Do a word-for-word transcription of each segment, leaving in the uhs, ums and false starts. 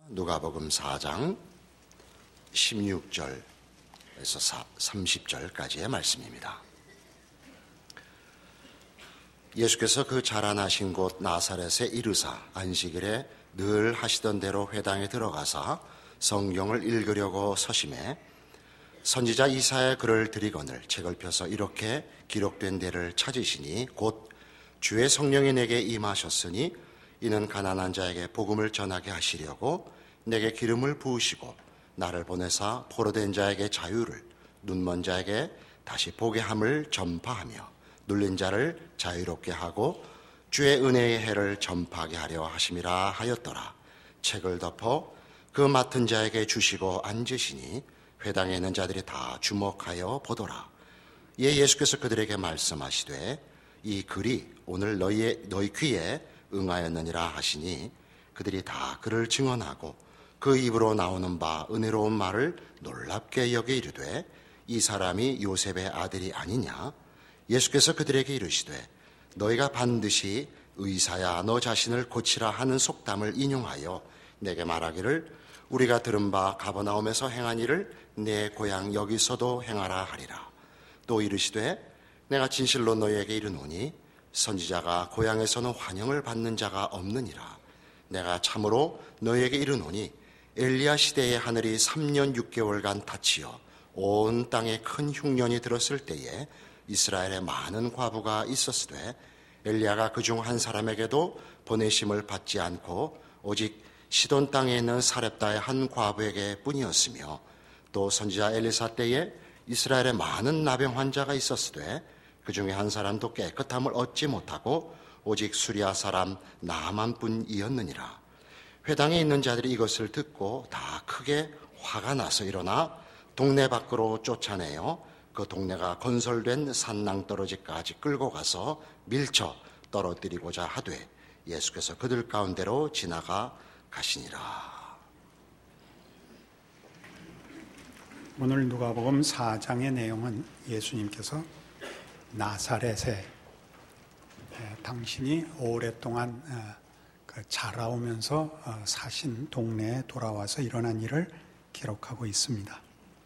누가복음 사 장 십육 절에서 삼십 절까지의 말씀입니다. 예수께서 그 자라나신 곳 나사렛에 이르사 안식일에 늘 하시던 대로 회당에 들어가사 성경을 읽으려고 서심해 선지자 이사야의 글을 들이거늘 책을 펴서 이렇게 기록된 데를 찾으시니 곧 주의 성령이 내게 임하셨으니 이는 가난한 자에게 복음을 전하게 하시려고 내게 기름을 부으시고 나를 보내사 포로된 자에게 자유를 눈먼 자에게 다시 보게 함을 전파하며 눌린 자를 자유롭게 하고 주의 은혜의 해를 전파하게 하려 하심이라 하였더라. 책을 덮어 그 맡은 자에게 주시고 앉으시니 회당에 있는 자들이 다 주목하여 보더라. 이에 예수께서 그들에게 말씀하시되 이 글이 오늘 너희의, 너희 귀에 응하였느니라 하시니 그들이 다 그를 증언하고 그 입으로 나오는 바 은혜로운 말을 놀랍게 여겨 이르되 이 사람이 요셉의 아들이 아니냐? 예수께서 그들에게 이르시되 너희가 반드시 의사야 너 자신을 고치라 하는 속담을 인용하여 내게 말하기를 우리가 들은 바 가버나움에서 행한 일을 내 고향 여기서도 행하라 하리라. 또 이르시되 내가 진실로 너희에게 이르노니 선지자가 고향에서는 환영을 받는 자가 없느니라. 내가 참으로 너희에게 이르노니 엘리야 시대에 하늘이 삼 년 육 개월간 닫히어 온 땅에 큰 흉년이 들었을 때에 이스라엘에 많은 과부가 있었으되 엘리야가 그중 한 사람에게도 보내심을 받지 않고 오직 시돈 땅에 있는 사렙다의 한 과부에게 뿐이었으며 또 선지자 엘리사 때에 이스라엘에 많은 나병 환자가 있었으되 그 중에 한 사람도 깨끗함을 얻지 못하고 오직 수리아 사람 나만뿐이었느니라. 회당에 있는 자들이 이것을 듣고 다 크게 화가 나서 일어나 동네 밖으로 쫓아내어 그 동네가 건설된 산낭떠러지까지 끌고 가서 밀쳐 떨어뜨리고자 하되 예수께서 그들 가운데로 지나가 가시니라. 오늘 누가복음 사 장의 내용은 예수님께서 나사렛에 당신이 오랫동안 자라오면서 사신 동네에 돌아와서 일어난 일을 기록하고 있습니다.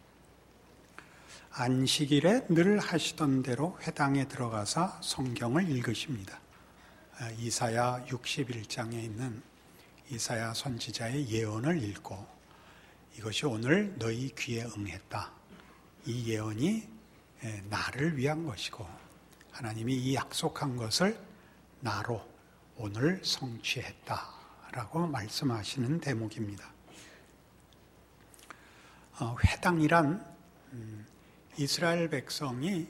안식일에 늘 하시던 대로 회당에 들어가서 성경을 읽으십니다. 이사야 육십일 장에 있는 이사야 선지자의 예언을 읽고 이것이 오늘 너희 귀에 응했다. 이 예언이 나를 위한 것이고 하나님이 이 약속한 것을 나로 오늘 성취했다라고 말씀하시는 대목입니다. 어, 회당이란 음, 이스라엘 백성이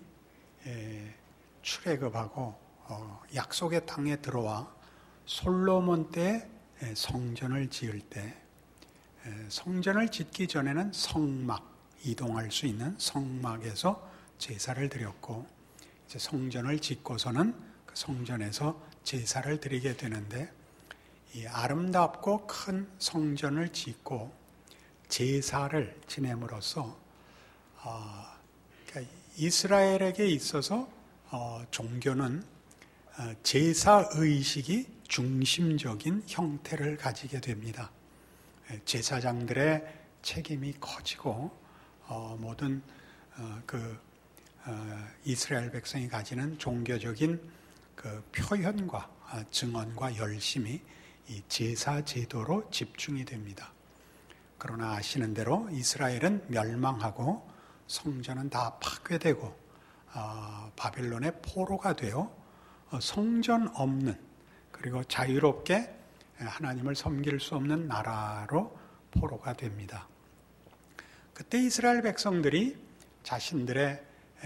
출애굽하고 어, 약속의 땅에 들어와 솔로몬 때 성전을 지을 때 성전을 짓기 전에는 성막, 이동할 수 있는 성막에서 제사를 드렸고 이제 성전을 짓고서는 그 성전에서 제사를 드리게 되는데 이 아름답고 큰 성전을 짓고 제사를 지냄으로써 어, 그러니까 이스라엘에게 있어서 어, 종교는 어, 제사의식이 중심적인 형태를 가지게 됩니다. 제사장들의 책임이 커지고 어, 모든 어, 그 어, 이스라엘 백성이 가지는 종교적인 그 표현과 어, 증언과 열심이 이 제사 제도로 집중이 됩니다. 그러나 아시는 대로 이스라엘은 멸망하고 성전은 다 파괴되고 어, 바벨론의 포로가 되어 어, 성전 없는 그리고 자유롭게 하나님을 섬길 수 없는 나라로 포로가 됩니다. 그때 이스라엘 백성들이 자신들의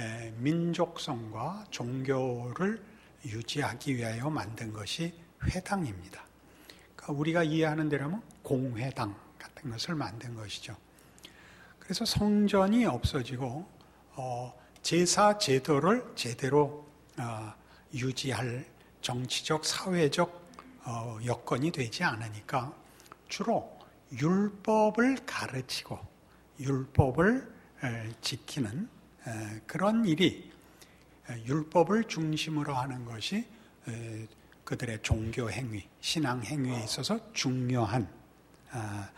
민족성과 종교를 유지하기 위하여 만든 것이 회당입니다. 그러니까 우리가 이해하는 대로면 공회당 같은 것을 만든 것이죠. 그래서 성전이 없어지고 어, 제사 제도를 제대로 어, 유지할 정치적, 사회적 어, 여건이 되지 않으니까 주로 율법을 가르치고 율법을 에, 지키는 에, 그런 일이 에, 율법을 중심으로 하는 것이 에, 그들의 종교 행위, 신앙 행위에 있어서 중요한 아,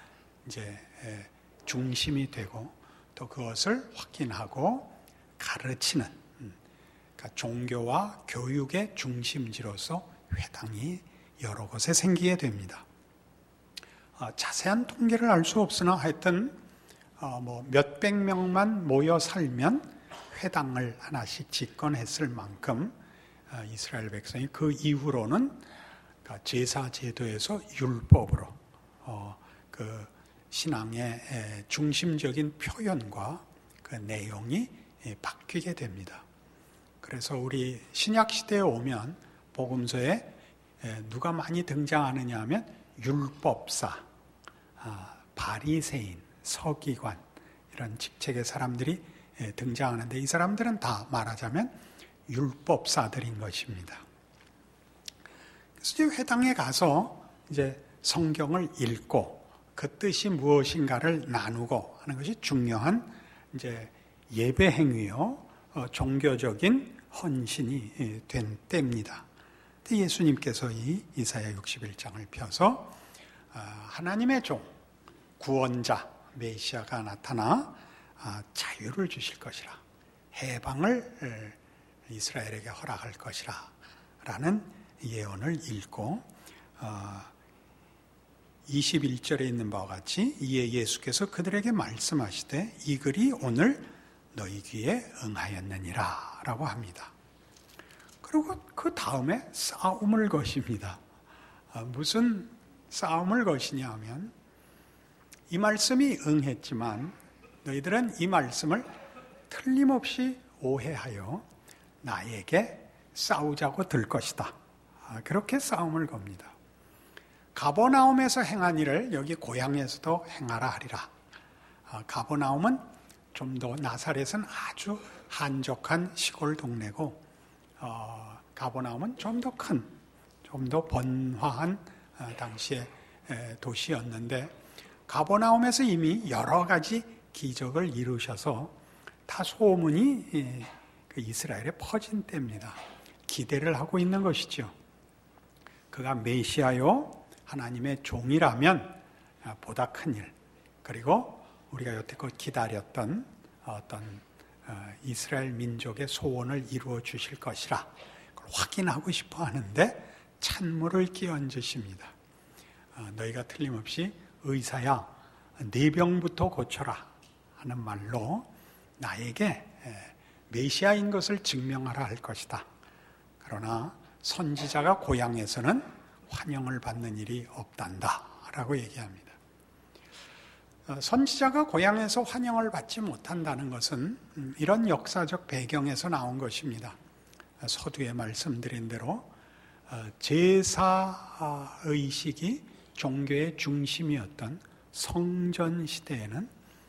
이제 중심이 되고 또 그것을 확인하고 가르치는, 그러니까 종교와 교육의 중심지로서 회당이 여러 곳에 생기게 됩니다. 어, 자세한 통계를 알 수 없으나 하여튼 어, 뭐 몇백 명만 모여 살면 회당을 하나씩 집권했을 만큼 어, 이스라엘 백성이 그 이후로는 그러니까 제사 제도에서 율법으로 어, 그 신앙의 에, 중심적인 표현과 그 내용이 에, 바뀌게 됩니다. 그래서 우리 신약 시대에 오면 복음서에 에, 누가 많이 등장하느냐 하면 율법사, 아, 바리새인, 서기관 이런 직책의 사람들이 에, 등장하는데 이 사람들은 다 말하자면 율법사들인 것입니다. 그래서 이제 회당에 가서 이제 성경을 읽고 그 뜻이 무엇인가를 나누고 하는 것이 중요한 이제 예배 행위요, 어, 종교적인 헌신이 된 때입니다. 예수님께서 이 이사야 육십일 장을 펴서 하나님의 종, 구원자, 메시아가 나타나 자유를 주실 것이라, 해방을 이스라엘에게 허락할 것이라 라는 예언을 읽고 이십일 절에 있는 바와 같이 이에 예수께서 그들에게 말씀하시되 이 글이 오늘 너희 귀에 응하였느니라 라고 합니다. 그리고 그 다음에 싸움을 거십니다. 무슨 싸움을 거시냐 하면 이 말씀이 응했지만 너희들은 이 말씀을 틀림없이 오해하여 나에게 싸우자고 들 것이다. 그렇게 싸움을 겁니다. 가버나움에서 행한 일을 여기 고향에서도 행하라 하리라. 가버나움은 좀 더, 나사렛은 아주 한적한 시골 동네고 어, 가버나움은 좀 더 큰, 좀 더 번화한 어, 당시의 에, 도시였는데 가버나움에서 이미 여러 가지 기적을 이루셔서 다 소문이 에, 그 이스라엘에 퍼진 때입니다. 기대를 하고 있는 것이죠. 그가 메시아요 하나님의 종이라면 보다 큰 일, 그리고 우리가 여태껏 기다렸던 어떤 이스라엘 민족의 소원을 이루어 주실 것이라 그걸 확인하고 싶어 하는데 찬물을 끼얹으십니다. 너희가 틀림없이 의사야 네 병부터 고쳐라 하는 말로 나에게 메시아인 것을 증명하라 할 것이다. 그러나 선지자가 고향에서는 환영을 받는 일이 없단다 라고 얘기합니다. 선지자가 고향에서 환영을 받지 못한다는 것은 이런 역사적 배경에서 나온 것입니다. 서두에 말씀드린 대로 제사의식이 종교의 중심이었던 성전 시대에는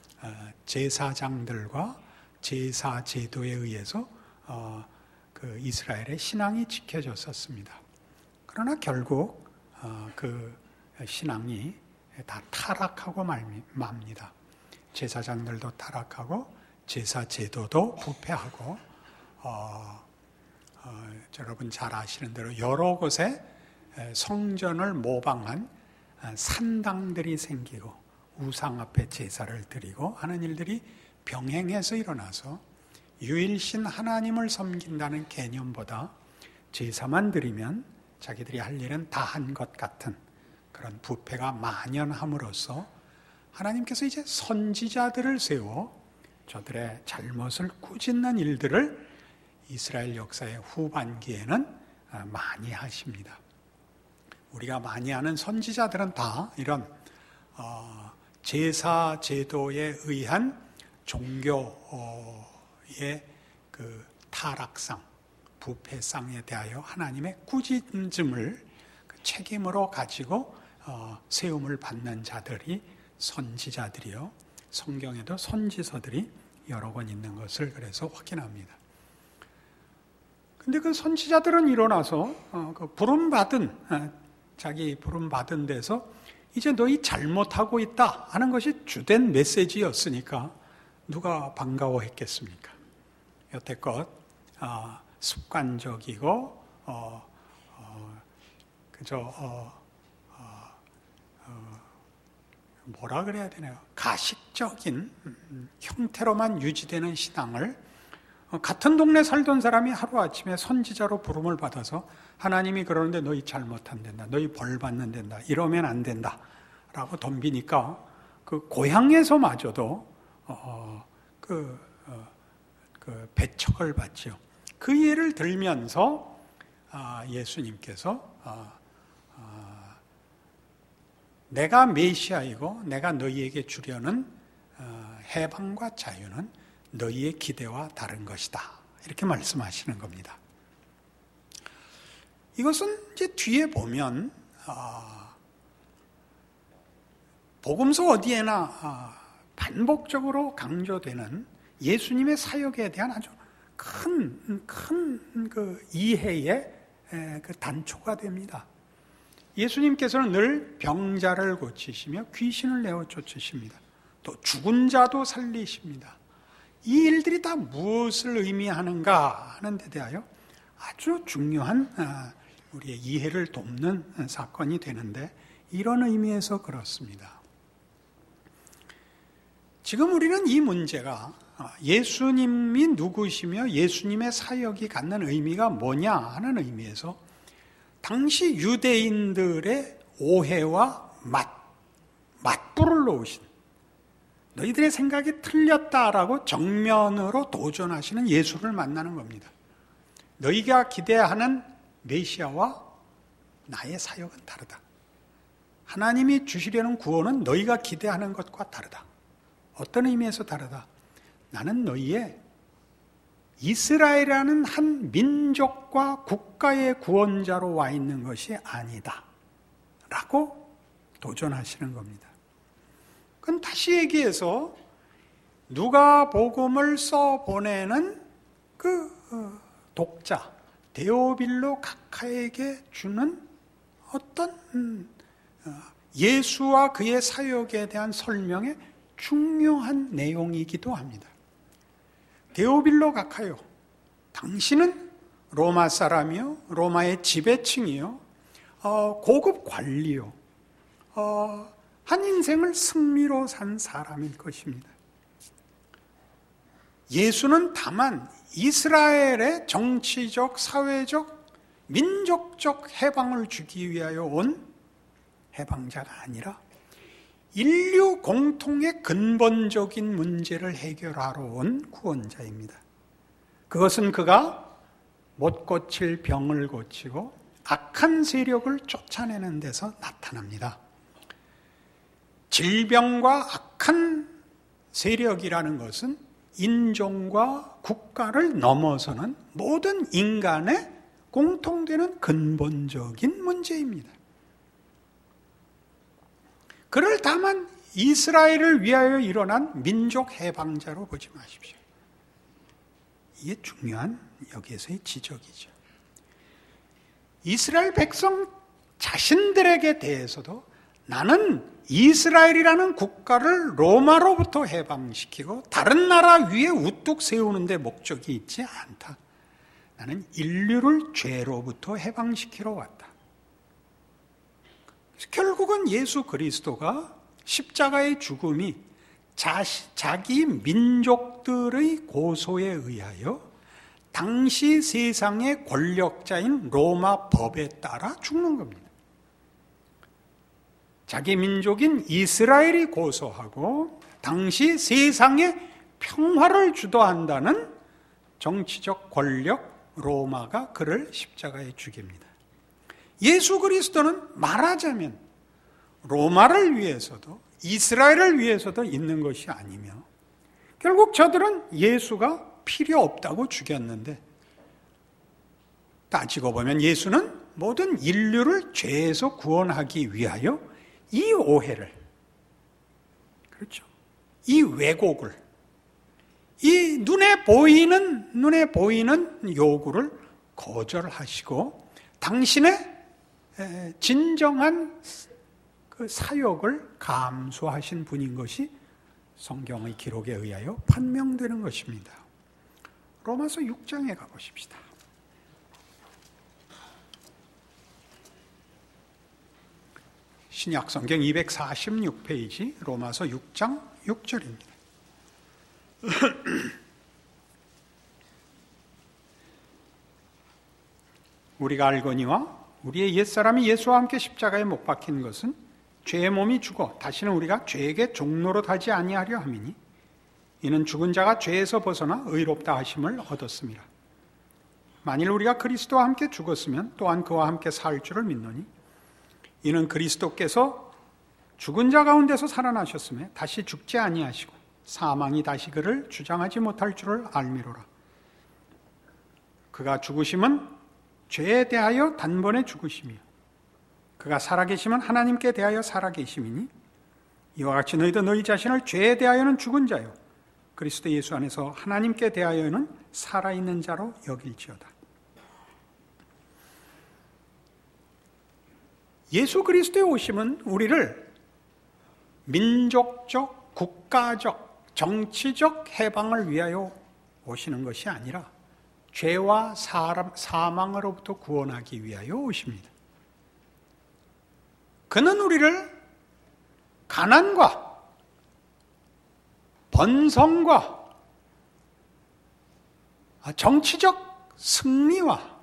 제사장들과 제사 제도에 의해서 그 이스라엘의 신앙이 지켜졌었습니다. 그러나 결국 그 신앙이 다 타락하고 맙니다. 제사장들도 타락하고 제사 제도도 부패하고 어, 어, 여러분 잘 아시는 대로 여러 곳에 성전을 모방한 산당들이 생기고 우상 앞에 제사를 드리고 하는 일들이 병행해서 일어나서 유일신 하나님을 섬긴다는 개념보다 제사만 드리면 자기들이 할 일은 다 한 것 같은 그런 부패가 만연함으로써 하나님께서 이제 선지자들을 세워 저들의 잘못을 꾸짖는 일들을 이스라엘 역사의 후반기에는 많이 하십니다. 우리가 많이 아는 선지자들은 다 이런 제사 제도에 의한 종교의 그 타락상, 부패상에 대하여 하나님의 꾸짖음을 책임으로 가지고 세움을 받는 자들이 선지자들이요. 성경에도 선지서들이 여러 권 있는 것을 그래서 확인합니다. 근데 그 선지자들은 일어나서 그 부름받은, 자기 부름받은 데서 이제 너희 잘못하고 있다 하는 것이 주된 메시지였으니까 누가 반가워했겠습니까? 여태껏 습관적이고 어, 어, 그저 어, 어, 어, 뭐라 그래야 되나요? 가식적인 형태로만 유지되는 신앙을 같은 동네 살던 사람이 하루아침에 선지자로 부름을 받아서 하나님이 그러는데 너희 잘못한단다, 너희 벌 받는 된다, 이러면 안 된다 라고 덤비니까 그 고향에서마저도 어, 그, 어, 그 배척을 받죠. 그 예를 들면서 아, 예수님께서 아, 아, 내가 메시아이고 내가 너희에게 주려는 어, 해방과 자유는 너희의 기대와 다른 것이다, 이렇게 말씀하시는 겁니다. 이것은 이제 뒤에 보면 어, 복음서 어디에나 어, 반복적으로 강조되는 예수님의 사역에 대한 아주 큰, 큰 그 이해의 그 단초가 됩니다. 예수님께서는 늘 병자를 고치시며 귀신을 내어 쫓으십니다. 또 죽은 자도 살리십니다. 이 일들이 다 무엇을 의미하는가 하는 데 대하여 아주 중요한 우리의 이해를 돕는 사건이 되는데, 이런 의미에서 그렇습니다. 지금 우리는 이 문제가 예수님이 누구시며 예수님의 사역이 갖는 의미가 뭐냐 하는 의미에서 당시 유대인들의 오해와 맞, 맞불을 놓으신, 너희들의 생각이 틀렸다라고 정면으로 도전하시는 예수를 만나는 겁니다. 너희가 기대하는 메시아와 나의 사역은 다르다. 하나님이 주시려는 구원은 너희가 기대하는 것과 다르다. 어떤 의미에서 다르다? 나는 너희의 이스라엘이라는 한 민족과 국가의 구원자로 와 있는 것이 아니다 라고 도전하시는 겁니다. 그건 다시 얘기해서 누가복음을 써보내는 그 독자 데오빌로 각하에게 주는 어떤 예수와 그의 사역에 대한 설명의 중요한 내용이기도 합니다. 데오빌로 각하요, 당신은 로마 사람이요, 로마의 지배층이요, 어, 고급 관리요, 어, 한 인생을 승리로 산 사람일 것입니다. 예수는 다만 이스라엘의 정치적, 사회적, 민족적 해방을 주기 위하여 온 해방자가 아니라 인류 공통의 근본적인 문제를 해결하러 온 구원자입니다. 그것은 그가 못 고칠 병을 고치고 악한 세력을 쫓아내는 데서 나타납니다. 질병과 악한 세력이라는 것은 인종과 국가를 넘어서는 모든 인간의 공통되는 근본적인 문제입니다. 그를 다만 이스라엘을 위하여 일어난 민족 해방자로 보지 마십시오. 이게 중요한 여기에서의 지적이죠. 이스라엘 백성 자신들에게 대해서도 나는 이스라엘이라는 국가를 로마로부터 해방시키고 다른 나라 위에 우뚝 세우는 데 목적이 있지 않다. 나는 인류를 죄로부터 해방시키러 왔다. 결국은 예수 그리스도가 십자가의 죽음이 자시, 자기 민족들의 고소에 의하여 당시 세상의 권력자인 로마 법에 따라 죽는 겁니다. 자기 민족인 이스라엘이 고소하고 당시 세상에 평화를 주도한다는 정치적 권력 로마가 그를 십자가에 죽입니다. 예수 그리스도는 말하자면 로마를 위해서도 이스라엘을 위해서도 있는 것이 아니며, 결국 저들은 예수가 필요 없다고 죽였는데, 따지고 보면 예수는 모든 인류를 죄에서 구원하기 위하여 이 오해를, 그렇죠, 이 왜곡을, 이 눈에 보이는 눈에 보이는 요구를 거절하시고 당신의 진정한 그 사역을 감수하신 분인 것이 성경의 기록에 의하여 판명되는 것입니다. 로마서 육 장에 가보십시다. 신약성경 이백사십육 페이지 로마서 육 장 육 절입니다. 우리가 알거니와 우리의 옛사람이 예수와 함께 십자가에 못 박힌 것은 죄의 몸이 죽어 다시는 우리가 죄에게 종노릇 하지 아니하려 함이니 이는 죽은 자가 죄에서 벗어나 의롭다 하심을 얻었습니다. 만일 우리가 그리스도와 함께 죽었으면 또한 그와 함께 살 줄을 믿노니 이는 그리스도께서 죽은 자 가운데서 살아나셨음에 다시 죽지 아니하시고 사망이 다시 그를 주장하지 못할 줄을 알미로라. 그가 죽으심은 죄에 대하여 단번에 죽으시며 그가 살아계심은 하나님께 대하여 살아계심이니 이와 같이 너희도 너희 자신을 죄에 대하여는 죽은 자요 그리스도 예수 안에서 하나님께 대하여는 살아있는 자로 여길지어다. 예수 그리스도의 오심은 우리를 민족적, 국가적, 정치적 해방을 위하여 오시는 것이 아니라 죄와 사람, 사망으로부터 구원하기 위하여 오십니다. 그는 우리를 가난과 번성과 정치적 승리와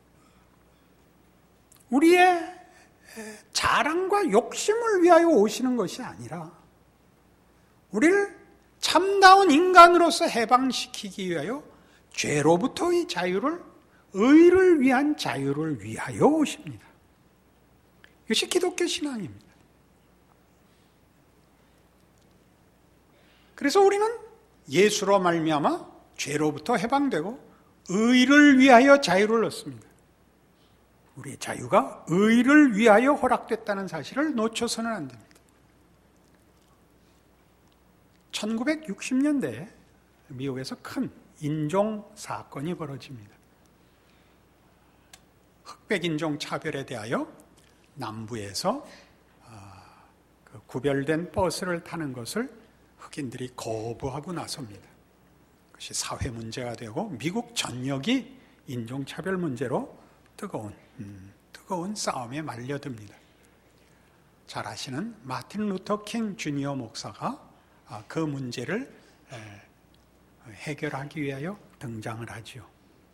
우리의 자랑과 욕심을 위하여 오시는 것이 아니라 우리를 참다운 인간으로서 해방시키기 위하여 죄로부터의 자유를, 의를 위한 자유를 위하여 오십니다. 이것이 기독교 신앙입니다. 그래서 우리는 예수로 말미암아 죄로부터 해방되고 의를 위하여 자유를 얻습니다. 우리의 자유가 의를 위하여 허락됐다는 사실을 놓쳐서는 안 됩니다. 천구백육십 년대에 미국에서 큰 인종 사건이 벌어집니다. 흑백 인종 차별에 대하여 남부에서 구별된 버스를 타는 것을 흑인들이 거부하고 나섭니다. 그것이 사회 문제가 되고 미국 전역이 인종차별 문제로 뜨거운 음, 뜨거운 싸움에 말려듭니다. 잘 아시는 마틴 루터 킹 주니어 목사가 그 문제를 해결하기 위하여 등장을 하죠.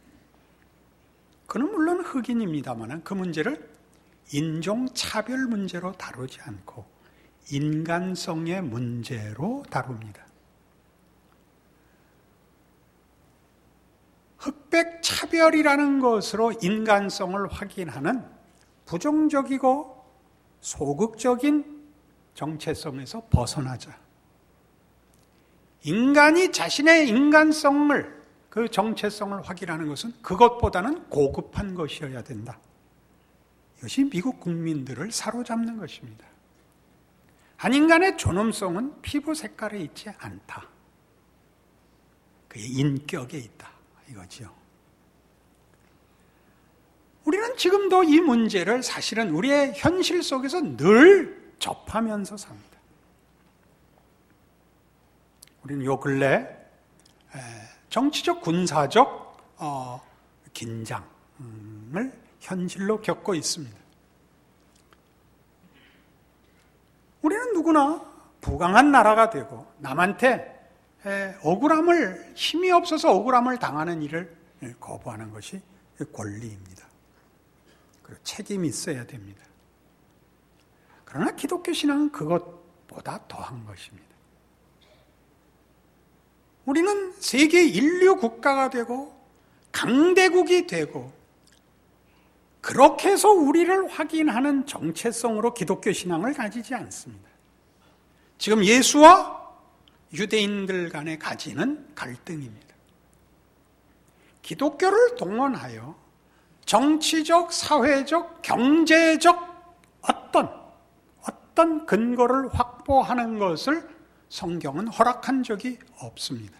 그는 물론 흑인입니다만 그 문제를 인종차별 문제로 다루지 않고 인간성의 문제로 다룹니다. 흑백 차별이라는 것으로 인간성을 확인하는 부정적이고 소극적인 정체성에서 벗어나자. 인간이 자신의 인간성을, 그 정체성을 확인하는 것은 그것보다는 고급한 것이어야 된다. 이것이 미국 국민들을 사로잡는 것입니다. 한 인간의 존엄성은 피부 색깔에 있지 않다. 그의 인격에 있다. 이거지요. 우리는 지금도 이 문제를 사실은 우리의 현실 속에서 늘 접하면서 삽니다. 우리는 요 근래 정치적, 군사적 어, 긴장을 현실로 겪고 있습니다. 우리는 누구나 부강한 나라가 되고 남한테 억울함을, 힘이 없어서 억울함을 당하는 일을 거부하는 것이 권리입니다. 그리고 책임이 있어야 됩니다. 그러나 기독교 신앙은 그것보다 더한 것입니다. 우리는 세계 인류 국가가 되고 강대국이 되고 그렇게 해서 우리를 확인하는 정체성으로 기독교 신앙을 가지지 않습니다. 지금 예수와 유대인들 간에 가지는 갈등입니다. 기독교를 동원하여 정치적, 사회적, 경제적 어떤 어떤 근거를 확보하는 것을 성경은 허락한 적이 없습니다.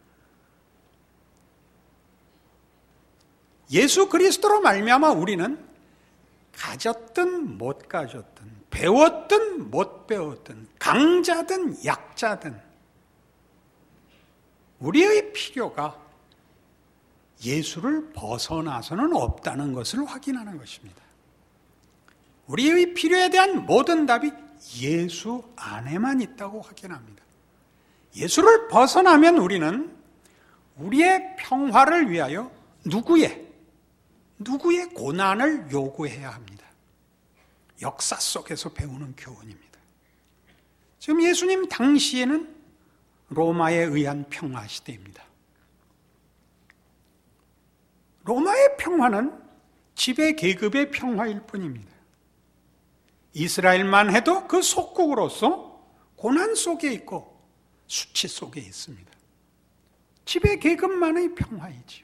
예수 그리스도로 말미암아 우리는 가졌든 못 가졌든 배웠든 못 배웠든 강자든 약자든 우리의 필요가 예수를 벗어나서는 없다는 것을 확인하는 것입니다. 우리의 필요에 대한 모든 답이 예수 안에만 있다고 확인합니다. 예수를 벗어나면 우리는 우리의 평화를 위하여 누구의, 누구의 고난을 요구해야 합니다. 역사 속에서 배우는 교훈입니다. 지금 예수님 당시에는 로마에 의한 평화 시대입니다. 로마의 평화는 지배 계급의 평화일 뿐입니다. 이스라엘만 해도 그 속국으로서 고난 속에 있고 수치 속에 있습니다. 지배 계급만의 평화이지요.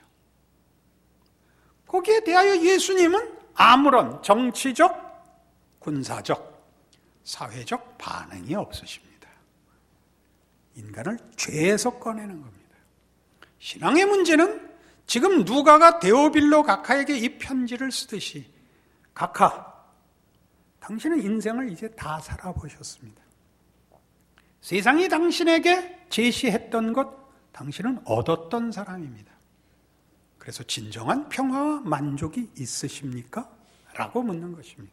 거기에 대하여 예수님은 아무런 정치적, 군사적, 사회적 반응이 없으십니다. 인간을 죄에서 꺼내는 겁니다. 신앙의 문제는 지금 누가가 데오빌로 가카에게 이 편지를 쓰듯이, 가카, 당신은 인생을 이제 다 살아보셨습니다. 세상이 당신에게 제시했던 것, 당신은 얻었던 사람입니다. 그래서 진정한 평화와 만족이 있으십니까? 라고 묻는 것입니다.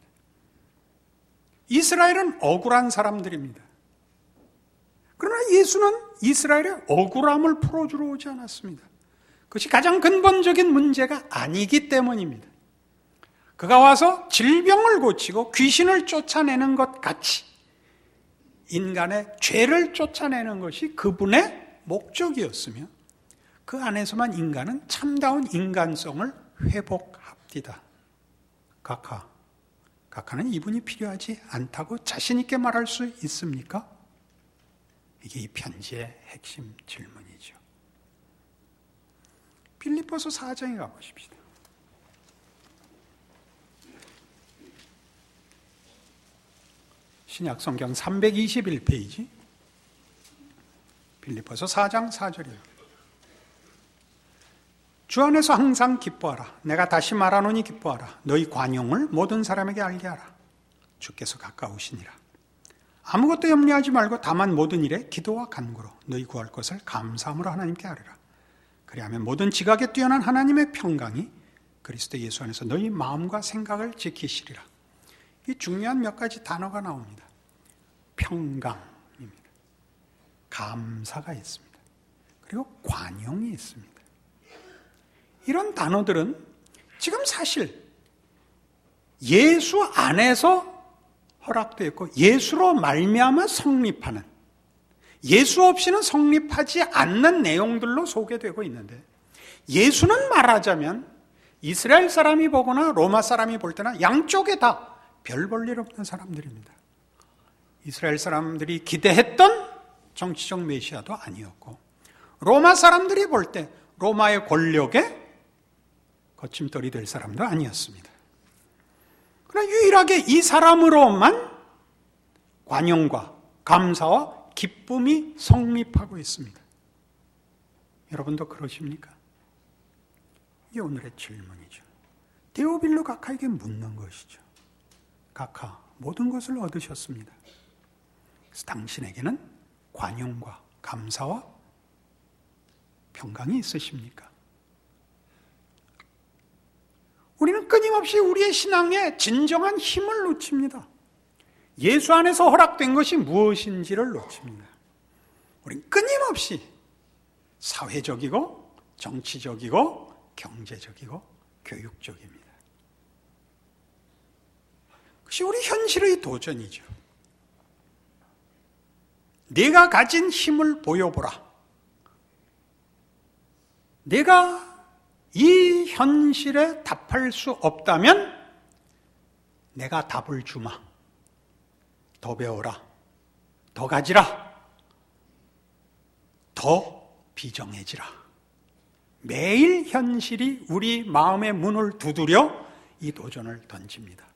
이스라엘은 억울한 사람들입니다. 그러나 예수는 이스라엘의 억울함을 풀어주러 오지 않았습니다. 그것이 가장 근본적인 문제가 아니기 때문입니다. 그가 와서 질병을 고치고 귀신을 쫓아내는 것 같이 인간의 죄를 쫓아내는 것이 그분의 목적이었으며 그 안에서만 인간은 참다운 인간성을 회복합니다. 가카, 가카는 이분이 필요하지 않다고 자신 있게 말할 수 있습니까? 이게 이 편지의 핵심 질문이죠. 빌립보서 사 장에 가보십시다. 신약성경 삼백이십일 페이지 빌립보서 사 장 사 절입니다. 주 안에서 항상 기뻐하라. 내가 다시 말하노니 기뻐하라. 너희 관용을 모든 사람에게 알게 하라. 주께서 가까우시니라. 아무것도 염려하지 말고 다만 모든 일에 기도와 간구로 너희 구할 것을 감사함으로 하나님께 아뢰라. 그리하면 모든 지각에 뛰어난 하나님의 평강이 그리스도 예수 안에서 너희 마음과 생각을 지키시리라. 이 중요한 몇 가지 단어가 나옵니다. 평강입니다. 감사가 있습니다. 그리고 관용이 있습니다. 이런 단어들은 지금 사실 예수 안에서 허락되어 있고 예수로 말미암아 성립하는, 예수 없이는 성립하지 않는 내용들로 소개되고 있는데, 예수는 말하자면 이스라엘 사람이 보거나 로마 사람이 볼 때나 양쪽에 다 별 볼 일 없는 사람들입니다. 이스라엘 사람들이 기대했던 정치적 메시아도 아니었고, 로마 사람들이 볼 때 로마의 권력에 거침돌이 될 사람도 아니었습니다. 그러나 유일하게 이 사람으로만 관용과 감사와 기쁨이 성립하고 있습니다. 여러분도 그러십니까? 이게 오늘의 질문이죠. 데오빌로 가카에게 묻는 것이죠. 가카, 모든 것을 얻으셨습니다. 그래서 당신에게는 관용과 감사와 평강이 있으십니까? 우리는 끊임없이 우리의 신앙에 진정한 힘을 놓칩니다. 예수 안에서 허락된 것이 무엇인지를 놓칩니다. 우리는 끊임없이 사회적이고 정치적이고 경제적이고 교육적입니다. 그것이 우리 현실의 도전이죠. 내가 가진 힘을 보여보라. 내가 이 현실에 답할 수 없다면 내가 답을 주마. 더 배워라. 더 가지라. 더 비정해지라. 매일 현실이 우리 마음의 문을 두드려 이 도전을 던집니다.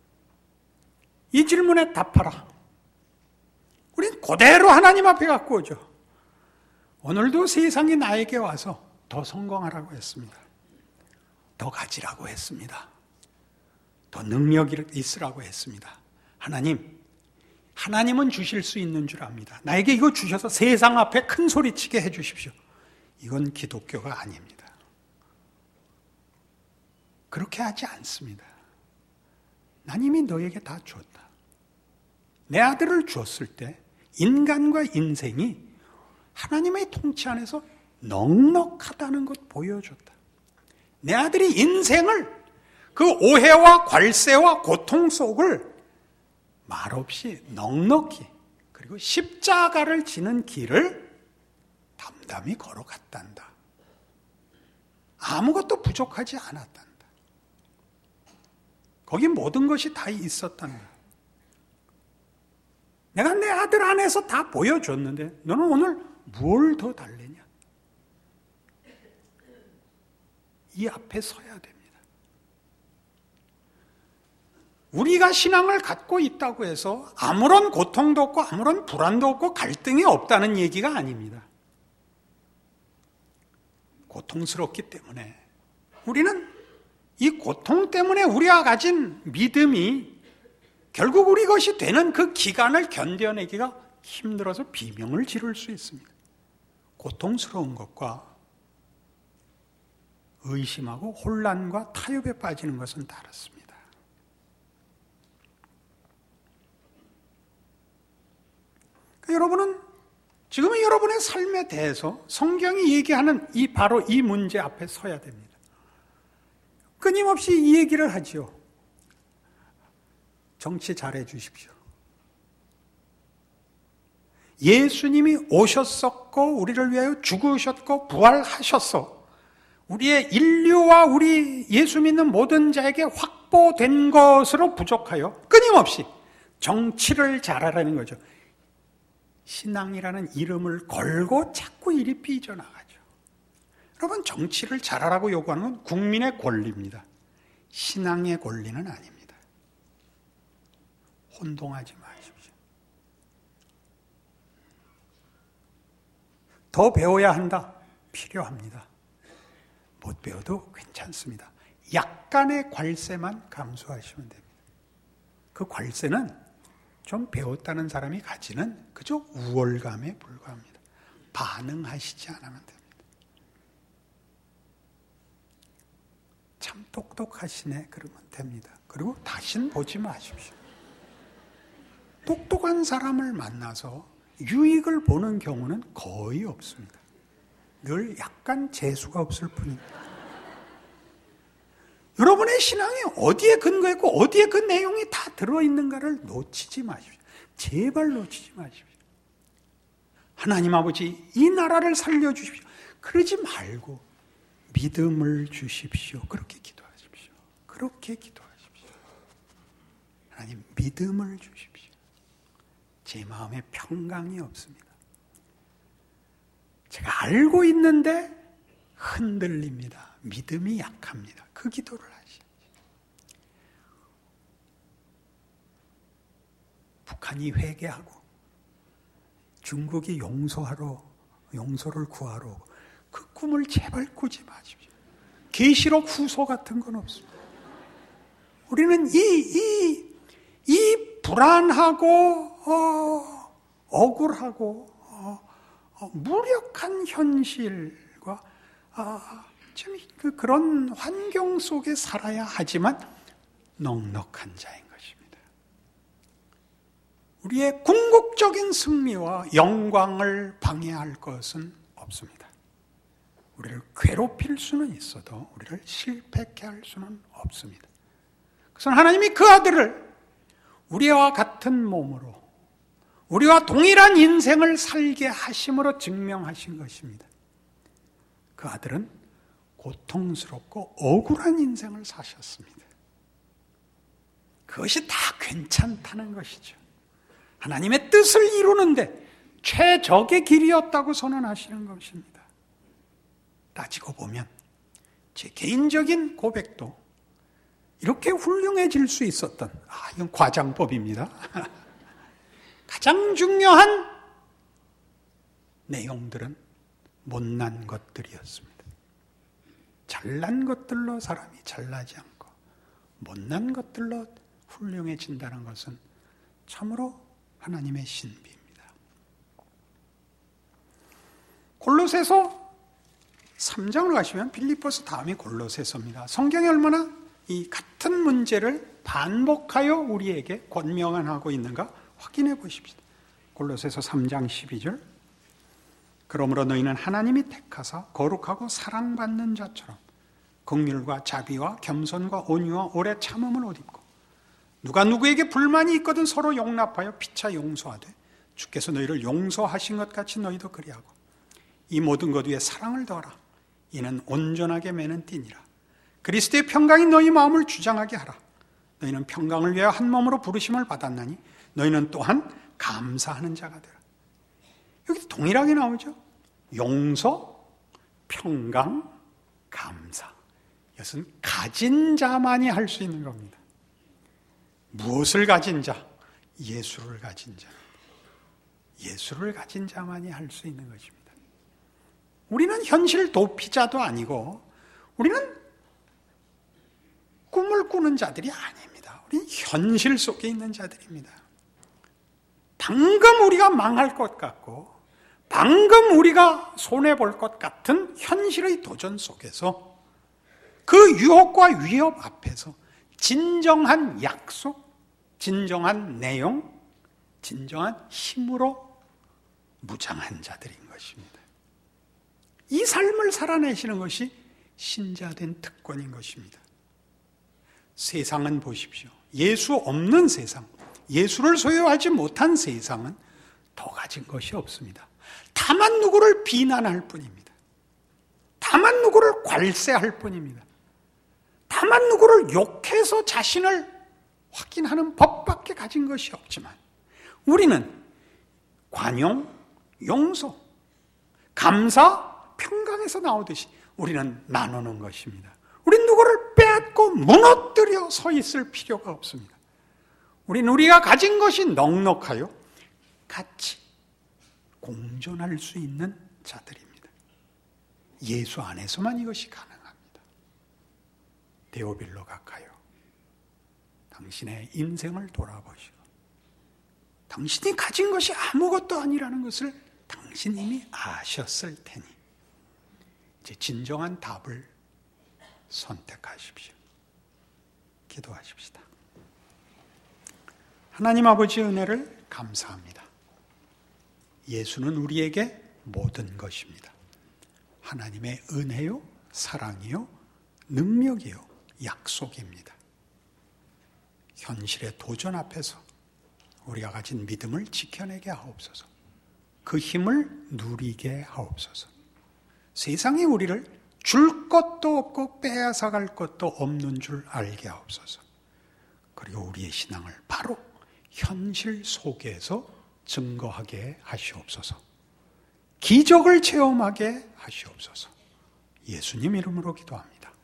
이 질문에 답하라. 우린 그대로 하나님 앞에 갖고 오죠. 오늘도 세상이 나에게 와서 더 성공하라고 했습니다. 더 가지라고 했습니다. 더 능력이 있으라고 했습니다. 하나님, 하나님은 주실 수 있는 줄 압니다. 나에게 이거 주셔서 세상 앞에 큰 소리치게 해 주십시오. 이건 기독교가 아닙니다. 그렇게 하지 않습니다. 난 이미 너에게 다 주었다. 내 아들을 주었을 때 인간과 인생이 하나님의 통치 안에서 넉넉하다는 것 보여줬다. 내 아들이 인생을 그 오해와 괄세와 고통 속을 말없이 넉넉히 그리고 십자가를 지는 길을 담담히 걸어갔단다. 아무것도 부족하지 않았단다. 거기 모든 것이 다 있었단다. 내가 내 아들 안에서 다 보여줬는데 너는 오늘 뭘 더 달래냐? 이 앞에 서야 됩니다. 우리가 신앙을 갖고 있다고 해서 아무런 고통도 없고 아무런 불안도 없고 갈등이 없다는 얘기가 아닙니다. 고통스럽기 때문에 우리는 이 고통 때문에 우리가 가진 믿음이 결국 우리 것이 되는 그 기간을 견뎌내기가 힘들어서 비명을 지를 수 있습니다. 고통스러운 것과 의심하고 혼란과 타협에 빠지는 것은 다릅니다. 여러분은 지금은 여러분의 삶에 대해서 성경이 얘기하는 이 바로 이 문제 앞에 서야 됩니다. 끊임없이 이 얘기를 하지요. 정치 잘해 주십시오. 예수님이 오셨었고 우리를 위하여 죽으셨고 부활하셨어. 우리의 인류와 우리 예수 믿는 모든 자에게 확보된 것으로 부족하여 끊임없이 정치를 잘하라는 거죠. 신앙이라는 이름을 걸고 자꾸 일이 삐져나가죠. 여러분, 정치를 잘하라고 요구하는 건 국민의 권리입니다. 신앙의 권리는 아닙니다. 혼동하지 마십시오. 더 배워야 한다. 필요합니다. 못 배워도 괜찮습니다. 약간의 괄세만 감수하시면 됩니다. 그 괄세는 좀 배웠다는 사람이 가지는 그저 우월감에 불과합니다. 반응하시지 않으면 됩니다. 참 똑똑하시네 그러면 됩니다. 그리고 다신 보지 마십시오. 똑똑한 사람을 만나서 유익을 보는 경우는 거의 없습니다. 늘 약간 재수가 없을 뿐입니다. 여러분의 신앙이 어디에 근거했고 어디에 그 내용이 다 들어있는가를 놓치지 마십시오. 제발 놓치지 마십시오. 하나님 아버지, 이 나라를 살려주십시오. 그러지 말고 믿음을 주십시오. 그렇게 기도하십시오. 그렇게 기도하십시오. 하나님, 믿음을 주십시오. 제 마음에 평강이 없습니다. 제가 알고 있는데 흔들립니다. 믿음이 약합니다. 그 기도를 하시죠. 북한이 회개하고 중국이 용서하러 용서를 구하러 오고 그 꿈을 제발 꾸지 마십시오. 계시록 후소 같은 건 없습니다. 우리는 이, 이, 이 불안하고 어, 억울하고 어, 어, 무력한 현실과 아, 참 그, 그런 환경 속에 살아야 하지만 넉넉한 자인 것입니다. 우리의 궁극적인 승리와 영광을 방해할 것은 없습니다. 우리를 괴롭힐 수는 있어도 우리를 실패케 할 수는 없습니다. 그래서 하나님이 그 아들을 우리와 같은 몸으로 우리와 동일한 인생을 살게 하심으로 증명하신 것입니다. 그 아들은 고통스럽고 억울한 인생을 사셨습니다. 그것이 다 괜찮다는 것이죠. 하나님의 뜻을 이루는데 최적의 길이었다고 선언하시는 것입니다. 따지고 보면 제 개인적인 고백도 이렇게 훌륭해질 수 있었던, 아, 이건 과장법입니다. 가장 중요한 내용들은 못난 것들이었습니다. 잘난 것들로 사람이 잘나지 않고 못난 것들로 훌륭해진다는 것은 참으로 하나님의 신비입니다. 골로새서 삼 장을 가시면 빌립보서 다음이 골로새서입니다. 성경이 얼마나 이 같은 문제를 반복하여 우리에게 권면하고 있는가 확인해 보십시다. 골로새서 삼 장 십이 절. 그러므로 너희는 하나님이 택하사 거룩하고 사랑받는 자처럼 긍휼과 자비와 겸손과 온유와 오래 참음을 옷 입고 누가 누구에게 불만이 있거든 서로 용납하여 피차 용서하되 주께서 너희를 용서하신 것 같이 너희도 그리하고 이 모든 것 위에 사랑을 더하라. 이는 온전하게 매는 띠니라. 그리스도의 평강이 너희 마음을 주장하게 하라. 너희는 평강을 위하여 한 몸으로 부르심을 받았나니 너희는 또한 감사하는 자가 되라. 여기 동일하게 나오죠. 용서, 평강, 감사. 이것은 가진 자만이 할 수 있는 겁니다. 무엇을 가진 자? 예수를 가진 자. 예수를 가진 자만이 할 수 있는 것입니다. 우리는 현실 도피자도 아니고 우리는 꿈을 꾸는 자들이 아닙니다. 우리는 현실 속에 있는 자들입니다. 방금 우리가 망할 것 같고 방금 우리가 손해볼 것 같은 현실의 도전 속에서 그 유혹과 위협 앞에서 진정한 약속, 진정한 내용, 진정한 힘으로 무장한 자들인 것입니다. 이 삶을 살아내시는 것이 신자된 특권인 것입니다. 세상은 보십시오. 예수 없는 세상, 예수를 소유하지 못한 세상은 더 가진 것이 없습니다. 다만 누구를 비난할 뿐입니다. 다만 누구를 괄세할 뿐입니다. 다만 누구를 욕해서 자신을 확인하는 법밖에 가진 것이 없지만 우리는 관용, 용서, 감사, 평강에서 나오듯이 우리는 나누는 것입니다. 우린 누구를 빼앗고 무너뜨려 서 있을 필요가 없습니다. 우린 우리가 가진 것이 넉넉하여 같이 공존할 수 있는 자들입니다. 예수 안에서만 이것이 가능합니다. 데오빌로 가까요. 당신의 인생을 돌아보시고 당신이 가진 것이 아무것도 아니라는 것을 당신 이미 아셨을 테니 이제 진정한 답을 선택하십시오. 기도하십시다. 하나님 아버지의 은혜를 감사합니다. 예수는 우리에게 모든 것입니다. 하나님의 은혜요, 사랑이요, 능력이요, 약속입니다. 현실의 도전 앞에서 우리가 가진 믿음을 지켜내게 하옵소서. 그 힘을 누리게 하옵소서. 세상이 우리를 줄 것도 없고 빼앗아갈 것도 없는 줄 알게 하옵소서. 그리고 우리의 신앙을 바로 현실 속에서 증거하게 하시옵소서. 기적을 체험하게 하시옵소서. 예수님 이름으로 기도합니다.